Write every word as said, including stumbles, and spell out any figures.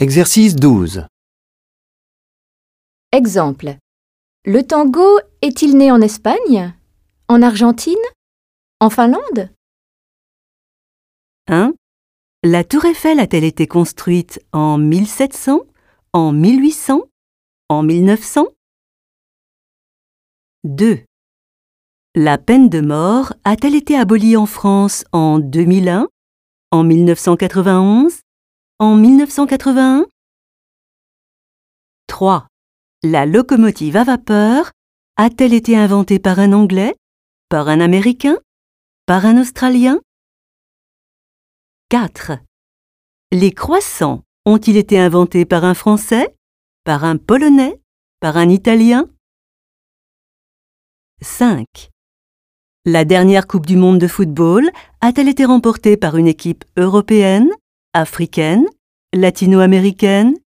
Exercice douze. Exemple. Le tango est-il né en Espagne? En Argentine? En Finlande? un. La tour Eiffel a-t-elle été construite en mille sept cents, en mille huit cents, en mille neuf cents? deux. La peine de mort a-t-elle été abolie en France en deux mille un, en mille neuf cent quatre-vingt-onze, en mille neuf cent quatre-vingt-un? trois. La locomotive à vapeur a-t-elle été inventée par un Anglais, par un Américain, par un Australien? quatre. Les croissants ont-ils été inventés par un Français, par un Polonais, par un Italien? cinq. La dernière Coupe du monde de football a-t-elle été remportée par une équipe européenne, africaine, latino-américaine,